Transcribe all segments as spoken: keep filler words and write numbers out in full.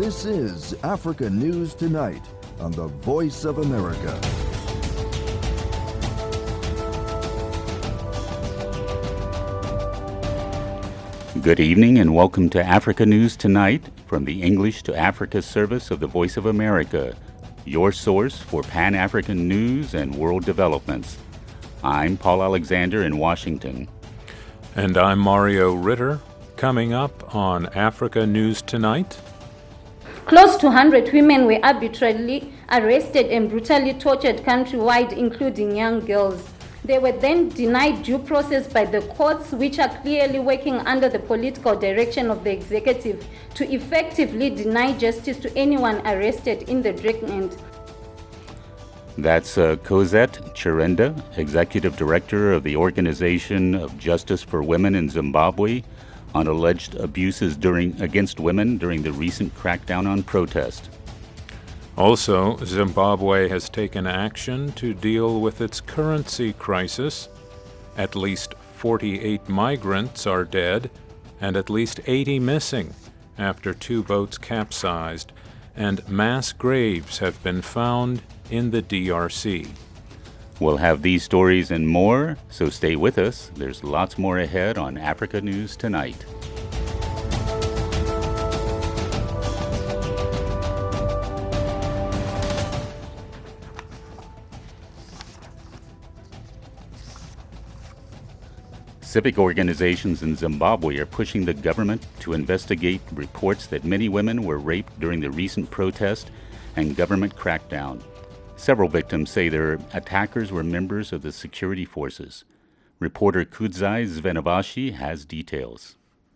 This is Africa News Tonight on the Voice of America. Good evening and welcome to Africa News Tonight from the English to Africa service of the Voice of America, your source for Pan-African news and world developments. I'm Paul Alexander in Washington. And I'm Mario Ritter. Coming up on Africa News Tonight. Close to one hundred women were arbitrarily arrested and brutally tortured countrywide, including young girls. They were then denied due process by the courts, which are clearly working under the political direction of the executive to effectively deny justice to anyone arrested in the Dreckland. That's uh, Cosette Chirenda, Executive Director of the Organization of Justice for Women in Zimbabwe, on alleged abuses during against women during the recent crackdown on protest. Also, Zimbabwe has taken action to deal with its currency crisis. At least forty-eight migrants are dead and at least eighty missing after two boats capsized, and mass graves have been found in the D R C. We'll have these stories and more, so stay with us. There's lots more ahead on Africa News Tonight. Civic organizations in Zimbabwe are pushing the government to investigate reports that many women were raped during the recent protest and government crackdown. Several victims say their attackers were members of the security forces. Reporter Kudzai Zvenavashi has details.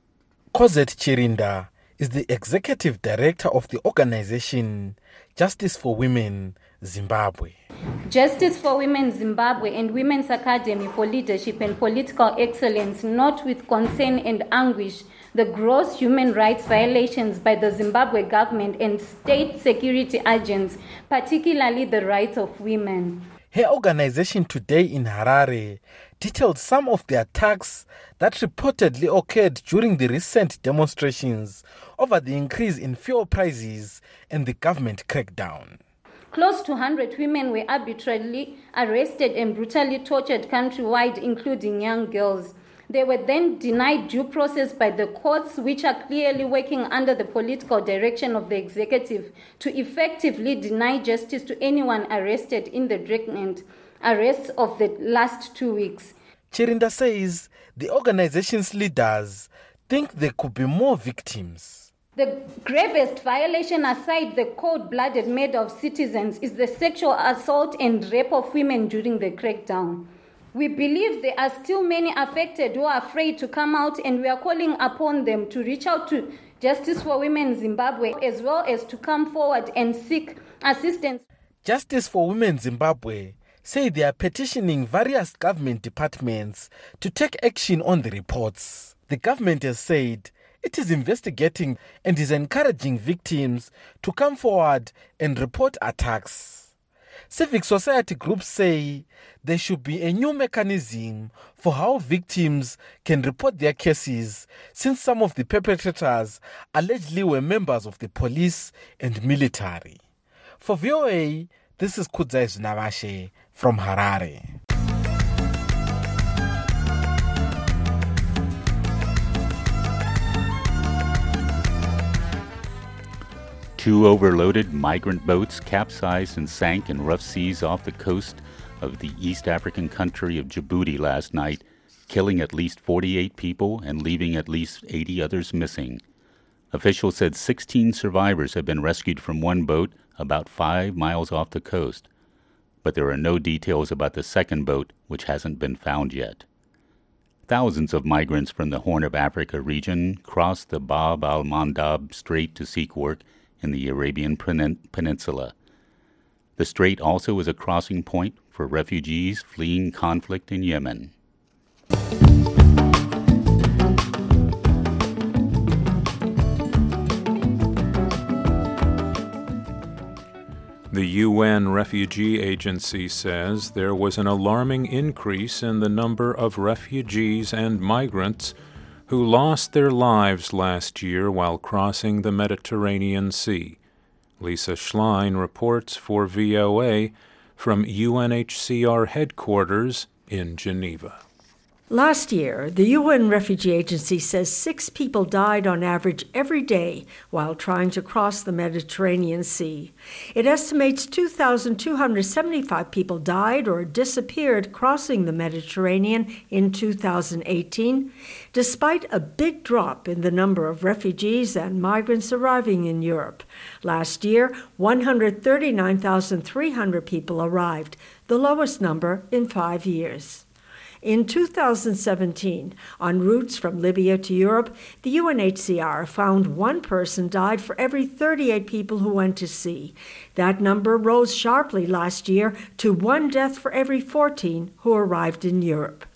Cosette Chirenda is the executive director of the organization Justice for Women Zimbabwe. Justice for Women Zimbabwe and Women's Academy for Leadership and Political Excellence note with concern and anguish the gross human rights violations by the Zimbabwe government and state security agents, particularly the rights of women. Her organization today in Harare detailed some of the attacks that reportedly occurred during the recent demonstrations over the increase in fuel prices and the government crackdown. Close to one hundred women were arbitrarily arrested and brutally tortured countrywide, including young girls. They were then denied due process by the courts, which are clearly working under the political direction of the executive to effectively deny justice to anyone arrested in the Dreckland arrests of the last two weeks. Chirenda says the organization's leaders think there could be more victims. The gravest violation, aside the cold-blooded murder of citizens, is the sexual assault and rape of women during the crackdown. We believe there are still many affected who are afraid to come out, and we are calling upon them to reach out to Justice for Women Zimbabwe, as well as to come forward and seek assistance. Justice for Women Zimbabwe say they are petitioning various government departments to take action on the reports. The government has said it is investigating and is encouraging victims to come forward and report attacks. Civic society groups say there should be a new mechanism for how victims can report their cases, since some of the perpetrators allegedly were members of the police and military. For V O A, this is Kudzai Zvenavashi from Harare. Two overloaded migrant boats capsized and sank in rough seas off the coast of the East African country of Djibouti last night, killing at least forty-eight people and leaving at least eighty others missing. Officials said sixteen survivors have been rescued from one boat about five miles off the coast, but there are no details about the second boat, which hasn't been found yet. Thousands of migrants from the Horn of Africa region crossed the Bab al-Mandab Strait to seek work in the Arabian Peninsula. The strait also is a crossing point for refugees fleeing conflict in Yemen. The U N Refugee Agency says there was an alarming increase in the number of refugees and migrants who lost their lives last year while crossing the Mediterranean Sea. Lisa Schlein reports for V O A from U N H C R headquarters in Geneva. Last year, the U N Refugee Agency says six people died on average every day while trying to cross the Mediterranean Sea. It estimates two thousand two hundred seventy-five people died or disappeared crossing the Mediterranean in two thousand eighteen, despite a big drop in the number of refugees and migrants arriving in Europe. Last year, one hundred thirty-nine thousand three hundred people arrived, the lowest number in five years. In two thousand seventeen, on routes from Libya to Europe, the U N H C R found one person died for every thirty-eight people who went to sea. That number rose sharply last year to one death for every fourteen who arrived in Europe.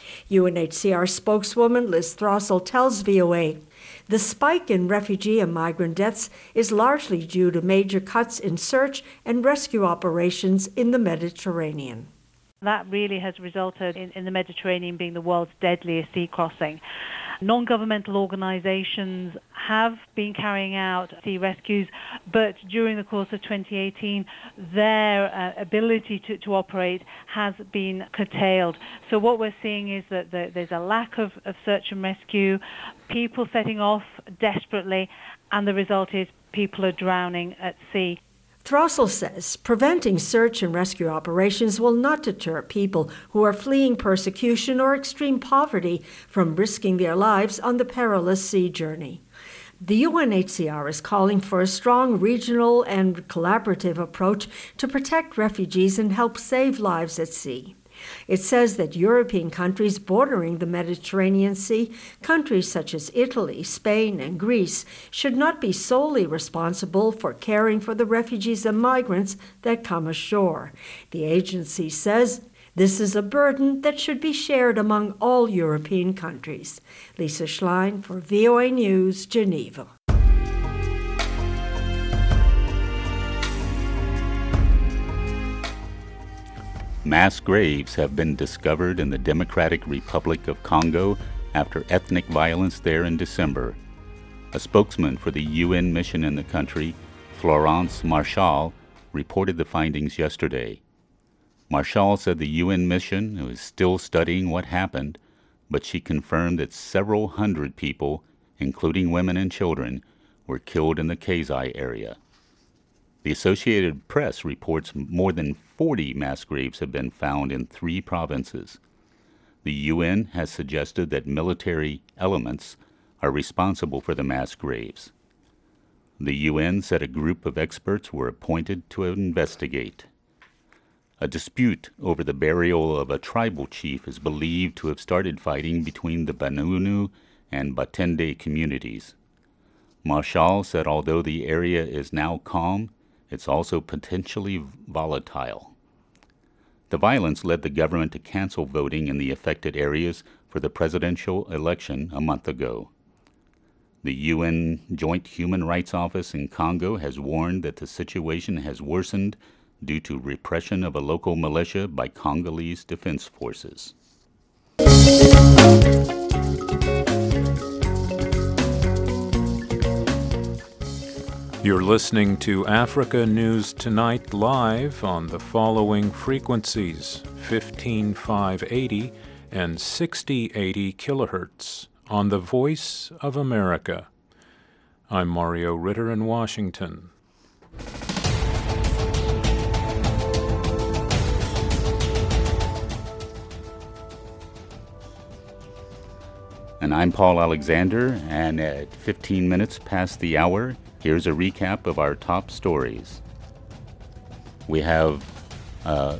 U N H C R spokeswoman Liz Throssell tells V O A, the spike in refugee and migrant deaths is largely due to major cuts in search and rescue operations in the Mediterranean. That really has resulted in, in the Mediterranean being the world's deadliest sea crossing. Non-governmental organizations have been carrying out sea rescues, but during the course of twenty eighteen, their uh, ability to, to operate has been curtailed. So what we're seeing is that the, there's a lack of, of search and rescue, people setting off desperately, and the result is people are drowning at sea. Throssell says preventing search and rescue operations will not deter people who are fleeing persecution or extreme poverty from risking their lives on the perilous sea journey. The U N H C R is calling for a strong regional and collaborative approach to protect refugees and help save lives at sea. It says that European countries bordering the Mediterranean Sea, countries such as Italy, Spain, and Greece, should not be solely responsible for caring for the refugees and migrants that come ashore. The agency says this is a burden that should be shared among all European countries. Lisa Schlein for V O A News, Geneva. Mass graves have been discovered in the Democratic Republic of Congo after ethnic violence there in December. A spokesman for the U N mission in the country, Florence Marshall, reported the findings yesterday. Marshall said the U N mission is still studying what happened, but she confirmed that several hundred people, including women and children, were killed in the Kasai area. The Associated Press reports more than forty mass graves have been found in three provinces. The U N has suggested that military elements are responsible for the mass graves. The U N said a group of experts were appointed to investigate. A dispute over the burial of a tribal chief is believed to have started fighting between the Banunu and Batende communities. Marshall said although the area is now calm, it's also potentially volatile. The violence led the government to cancel voting in the affected areas for the presidential election a month ago. The U N Joint Human Rights Office in Congo has warned that the situation has worsened due to repression of a local militia by Congolese defense forces. You're listening to Africa News Tonight live on the following frequencies, fifteen five eighty and sixty eighty kilohertz on the Voice of America. I'm Mario Ritter in Washington. And I'm Paul Alexander, and at fifteen minutes past the hour, here's a recap of our top stories. We have uh,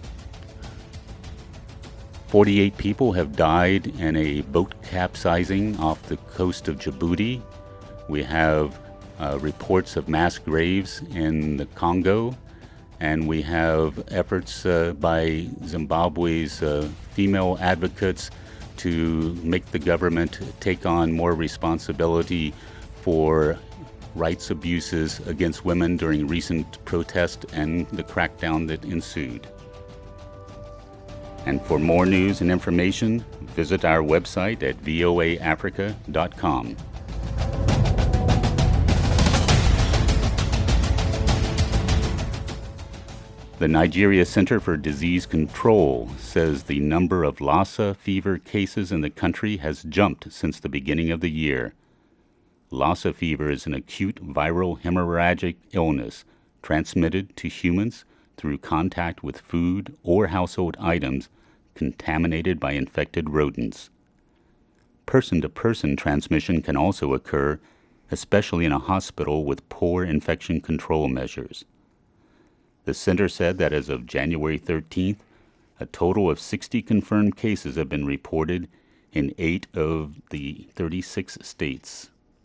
forty-eight people have died in a boat capsizing off the coast of Djibouti. We have uh, reports of mass graves in the Congo, and we have efforts uh, by Zimbabwe's uh, female advocates to make the government take on more responsibility for rights abuses against women during recent protests and the crackdown that ensued. And for more news and information, visit our website at v o a africa dot com. The Nigeria Center for Disease Control says the number of Lassa fever cases in the country has jumped since the beginning of the year. Lassa fever is an acute viral hemorrhagic illness transmitted to humans through contact with food or household items contaminated by infected rodents. Person-to-person transmission can also occur, especially in a hospital with poor infection control measures. The center said that as of January thirteenth, a total of sixty confirmed cases have been reported in eight of the thirty-six states.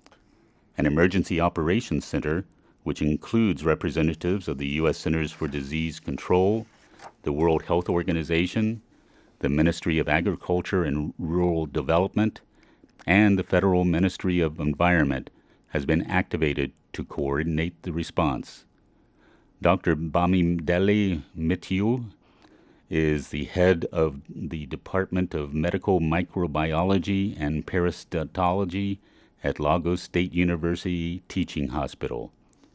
An emergency operations center, which includes representatives of the U S Centers for Disease Control, the World Health Organization, the Ministry of Agriculture and Rural Development, and the Federal Ministry of Environment, has been activated to coordinate the response. Doctor Bamidele Mitiu is the head of the Department of Medical Microbiology and Parasitology at Lagos State University Teaching Hospital.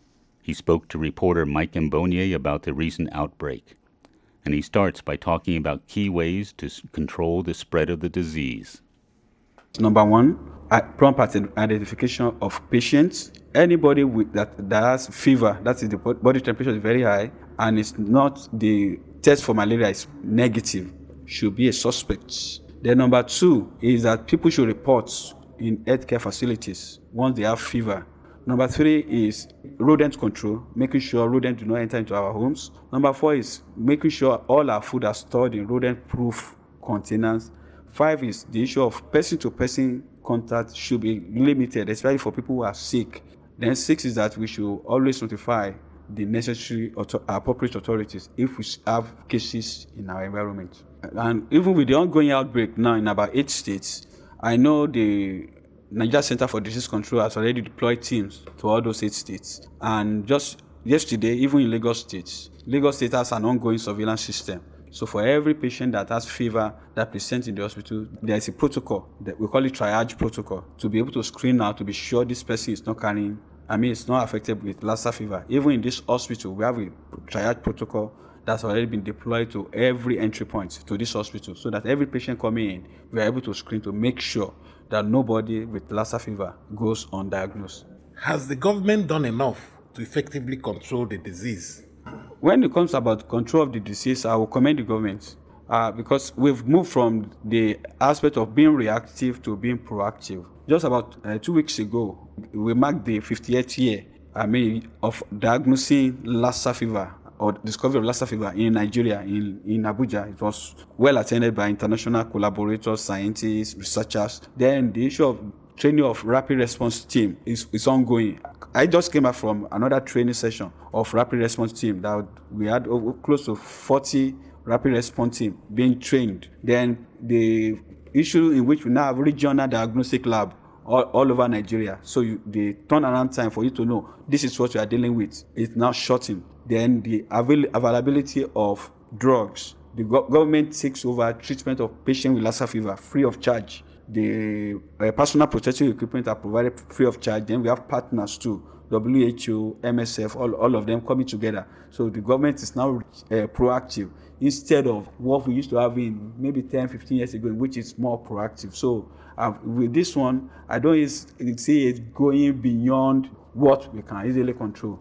He spoke to reporter Mike Mbonye about the recent outbreak, and he starts by talking about key ways to s- control the spread of the disease. Number one, prompt identification of patients. Anybody with that, that has fever, that is the body temperature is very high, and it's not the test for malaria is negative, should be a suspect. Then number two is that people should report in healthcare facilities once they have fever. Number three is rodent control, making sure rodents do not enter into our homes. Number four is making sure all our food are stored in rodent-proof containers. Five is the issue of person-to-person contact should be limited, especially for people who are sick. Then six is that we should always notify the necessary auto- appropriate authorities if we have cases in our environment. And even with the ongoing outbreak now in about eight states, I know the Nigeria Center for Disease Control has already deployed teams to all those eight states. And just yesterday, even in Lagos State, Lagos State has an ongoing surveillance system. So for every patient that has fever that presents in the hospital, there is a protocol that we call it triage protocol to be able to screen out to be sure this person is not carrying, I mean, it's not affected with Lassa fever. Even in this hospital, we have a triage protocol that's already been deployed to every entry point to this hospital so that every patient coming in, we are able to screen to make sure that nobody with Lassa fever goes undiagnosed. Has the government done enough to effectively control the disease? When it comes about control of the disease, I will commend the government uh, because we've moved from the aspect of being reactive to being proactive. Just about uh, two weeks ago, we marked the fifty-eighth year, I mean, of diagnosing Lassa fever or discovery of Lassa fever in Nigeria, in, in Abuja. It was well attended by international collaborators, scientists, researchers. Then the issue of training of rapid response team is, is ongoing. I just came back from another training session of rapid response team that we had over, close to forty rapid response team being trained. Then the issue in which we now have regional diagnostic lab all, all over Nigeria. So you, the turnaround time for you to know this is what you are dealing with is now shortened. Then the avail- availability of drugs. The go- government takes over treatment of patients with Lassa fever free of charge. The uh, personal protective equipment are provided free of charge. Then we have partners too, W H O, M S F, all, all of them coming together. So the government is now uh, proactive instead of what we used to have in maybe ten, fifteen years ago, which is more proactive. So uh, with this one, I don't see it going beyond what we can easily control.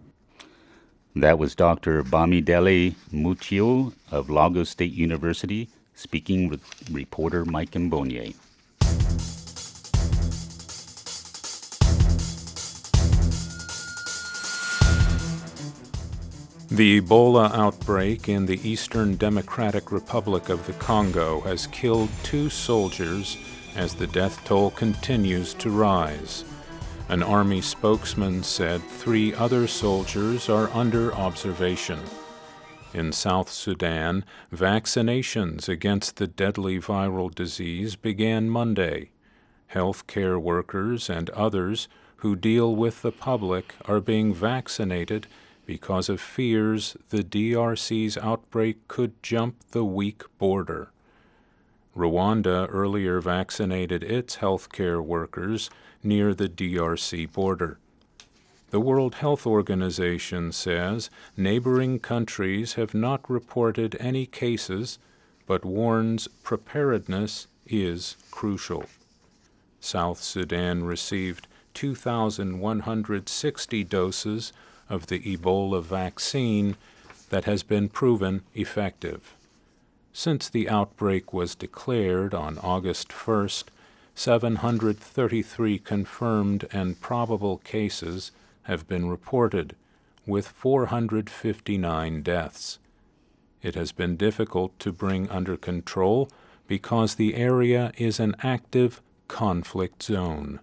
That was Doctor Bamidele Mitiu of Lagos State University speaking with reporter Mike Mbonye. The Ebola outbreak in the Eastern Democratic Republic of the Congo has killed two soldiers as the death toll continues to rise. An army spokesman said three other soldiers are under observation. In South Sudan, vaccinations against the deadly viral disease began Monday. Healthcare workers and others who deal with the public are being vaccinated because of fears the D R C's outbreak could jump the weak border. Rwanda earlier vaccinated its healthcare workers near the D R C border. The World Health Organization says neighboring countries have not reported any cases, but warns preparedness is crucial. South Sudan received two thousand one hundred sixty doses of the Ebola vaccine that has been proven effective. Since the outbreak was declared on August first, seven hundred thirty-three confirmed and probable cases have been reported, with four hundred fifty-nine deaths. It has been difficult to bring under control because the area is an active conflict zone.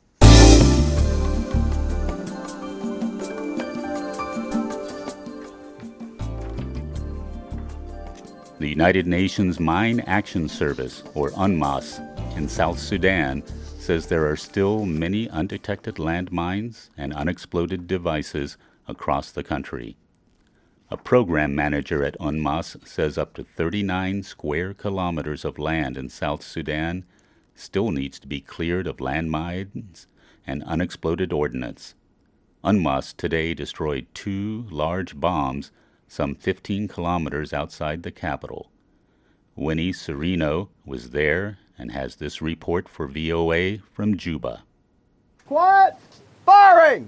The United Nations Mine Action Service, or UNMAS, in South Sudan says there are still many undetected landmines and unexploded devices across the country. A program manager at UNMAS says up to thirty-nine square kilometers of land in South Sudan still needs to be cleared of landmines and unexploded ordnance. UNMAS today destroyed two large bombs some fifteen kilometers outside the capital. Winnie Serino was there and has this report for V O A from Juba. Quiet! Firing!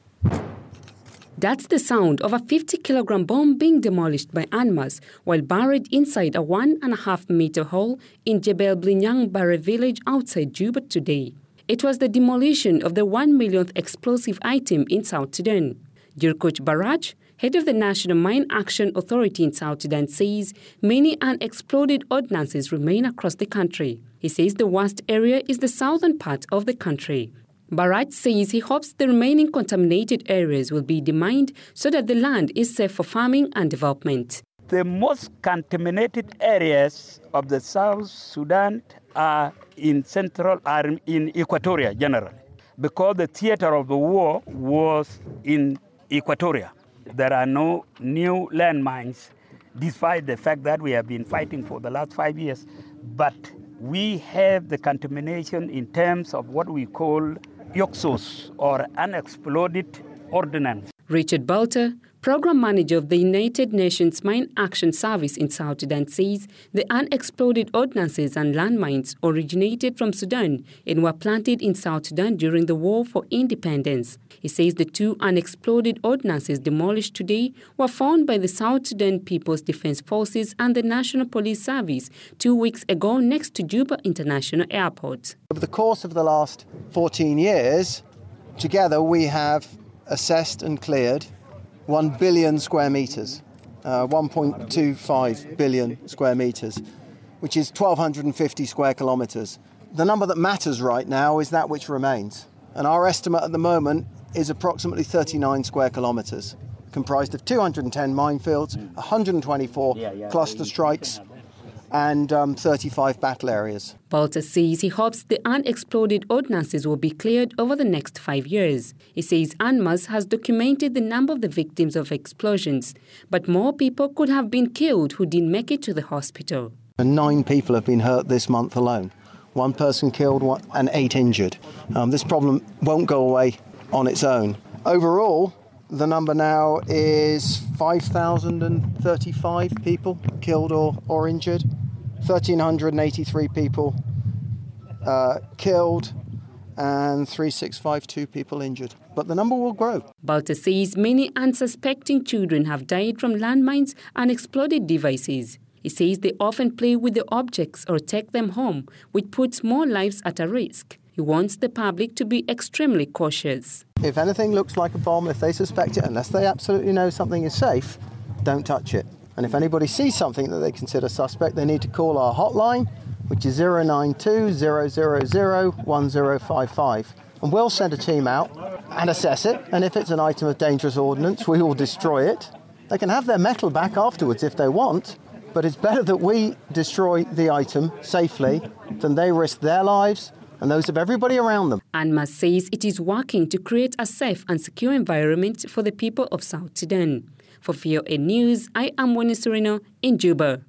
That's the sound of a fifty-kilogram bomb being demolished by UNMAS while buried inside a one-and-a-half-meter hole in Jebel Blinyang Bare village outside Juba today. It was the demolition of the one-millionth explosive item in South Sudan. Jurkuch Baraj, head of the National Mine Action Authority in South Sudan, says many unexploded ordnances remain across the country. He says the worst area is the southern part of the country. Baraj says he hopes the remaining contaminated areas will be demined so that the land is safe for farming and development. The most contaminated areas of the South Sudan are in central, are in Equatoria generally, because the theater of the war was in Equatoria. There are no new landmines, despite the fact that we have been fighting for the last five years. But we have the contamination in terms of what we call yoxos, or unexploded ordnance. Richard Balter, program manager of the United Nations Mine Action Service in South Sudan, says the unexploded ordnances and landmines originated from Sudan and were planted in South Sudan during the War for Independence. He says the two unexploded ordnances demolished today were found by the South Sudan People's Defense Forces and the National Police Service two weeks ago next to Juba International Airport. Over the course of the last fourteen years, together we have assessed and cleared one billion square metres, uh, one point two five billion square metres, which is one thousand two hundred fifty square kilometres. The number that matters right now is that which remains. And our estimate at the moment is approximately thirty-nine square kilometres, comprised of two hundred ten minefields, one hundred twenty-four yeah, yeah, cluster strikes, and um, thirty-five battle areas. Balter says he hopes the unexploded ordnances will be cleared over the next five years. He says UNMAS has documented the number of the victims of explosions, but more people could have been killed who didn't make it to the hospital. And nine people have been hurt this month alone. One person killed one, and eight injured. Um, this problem won't go away on its own. Overall, the number now is five thousand thirty-five people killed or, or injured. one thousand three hundred eighty-three people uh, killed and three thousand six hundred fifty-two people injured. But the number will grow. Balter says many unsuspecting children have died from landmines and exploded devices. He says they often play with the objects or take them home, which puts more lives at a risk. He wants the public to be extremely cautious. If anything looks like a bomb, if they suspect it, unless they absolutely know something is safe, don't touch it. And if anybody sees something that they consider suspect, they need to call our hotline, which is zero nine two, zero zero zero, one zero five five. And we'll send a team out and assess it. And if it's an item of dangerous ordnance, we will destroy it. They can have their metal back afterwards if they want, but it's better that we destroy the item safely than they risk their lives and those of everybody around them. UNMAS says it is working to create a safe and secure environment for the people of South Sudan. For V O A News, I am Winnie Sereno in Juba.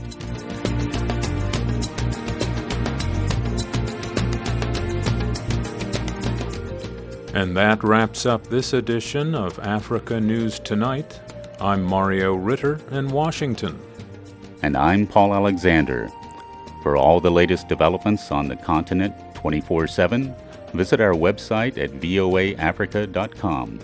And that wraps up this edition of Africa News Tonight. I'm Mario Ritter in Washington. And I'm Paul Alexander. For all the latest developments on the continent twenty-four seven, visit our website at voa africa dot com.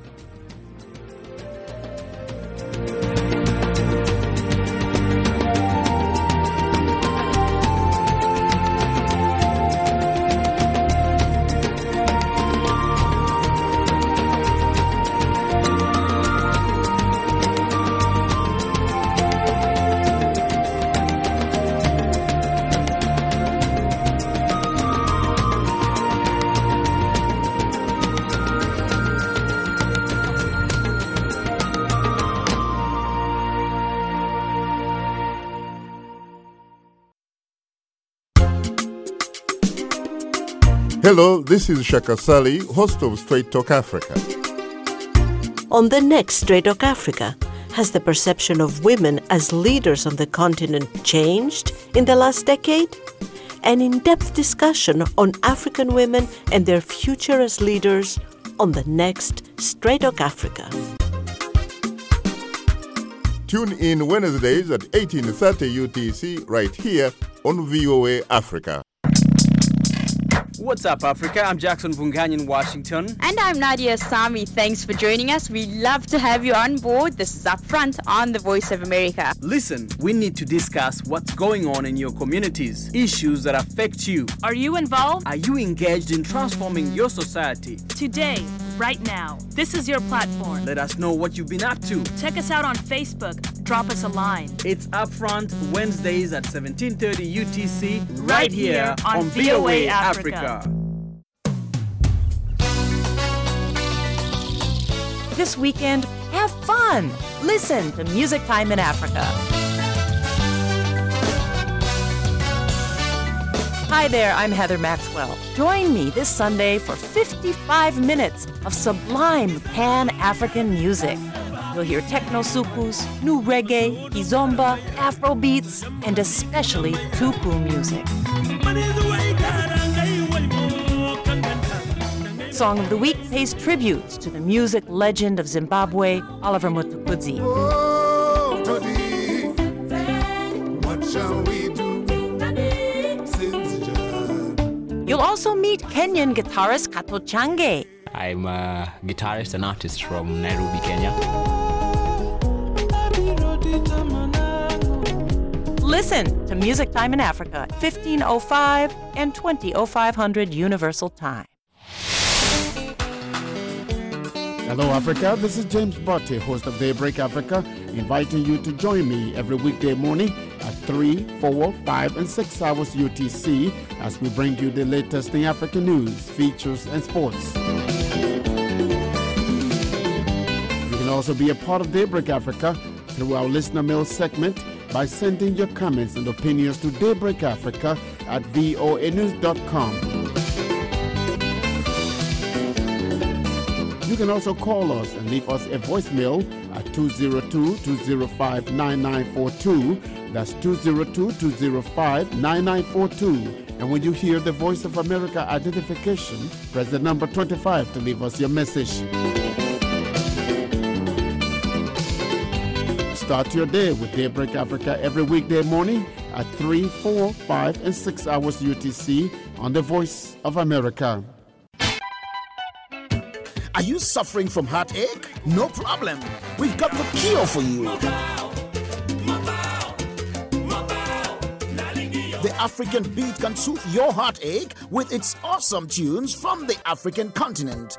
Hello, this is Shaka Sali, host of Straight Talk Africa. On the next Straight Talk Africa, has the perception of women as leaders on the continent changed in the last decade? An in-depth discussion on African women and their future as leaders on the next Straight Talk Africa. Tune in Wednesdays at eighteen thirty U T C right here on V O A Africa. What's up, Africa? I'm Jackson Vunganyi in Washington. And I'm Nadia Sami. Thanks for joining us. We love to have you on board. This is Upfront on The Voice of America. Listen, we need to discuss what's going on in your communities, issues that affect you. Are you involved? Are you engaged in transforming your society? Today, right now, this is your platform. Let us know what you've been up to. Check us out on Facebook. Drop us a line. It's Upfront Wednesdays at seventeen thirty U T C right, right here on, on V O A Africa. Africa. This weekend, have fun. Listen to Music Time in Africa. Hi there, I'm Heather Maxwell. Join me this Sunday for fifty-five minutes of sublime Pan-African music. You'll hear techno soukous, new reggae, kizomba, Afro beats, and especially tupu music. Song of the Week pays tributes to the music legend of Zimbabwe, Oliver Mtukudzi. Oh, Todi, what shall we do since You'll also meet Kenyan guitarist Kato Change. I'm a guitarist and artist from Nairobi, Kenya. Listen to Music Time in Africa, fifteen oh five and twenty oh five hundred Universal Time. Hello, Africa. This is James Botte, host of Daybreak Africa, inviting you to join me every weekday morning at three, four, five, and six hours U T C as we bring you the latest in African news, features, and sports. You can also be a part of Daybreak Africa through our listener mail segment by sending your comments and opinions to daybreakafrica at voa news dot com. You can also call us and leave us a voicemail at two oh two, two oh five, nine nine four two. That's two oh two, two oh five, nine nine four two. And when you hear the Voice of America identification, press the number twenty-five to leave us your message. Start your day with Daybreak Africa every weekday morning at three, four, five, and six hours U T C on the Voice of America. Are you suffering from heartache? No problem. We've got the cure for you. The African Beat can soothe your heartache with its awesome tunes from the African continent.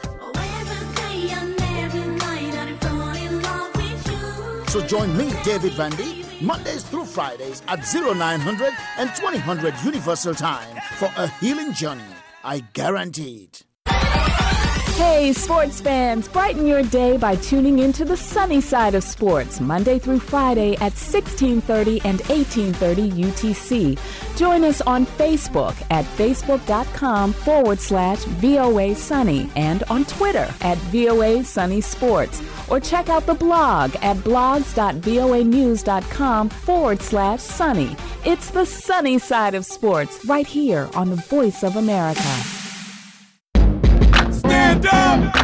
So join me, David Vandy, Mondays through Fridays at oh nine hundred and twenty hundred Universal Time for a healing journey. I guarantee it. Hey, sports fans, brighten your day by tuning into the sunny side of sports, Monday through Friday at sixteen thirty and eighteen thirty U T C. Join us on Facebook at facebook.com forward slash VOA Sunny and on Twitter at VOA Sunny Sports. Or check out the blog at blogs.voanews.com forward slash sunny. It's the sunny side of sports right here on the Voice of America.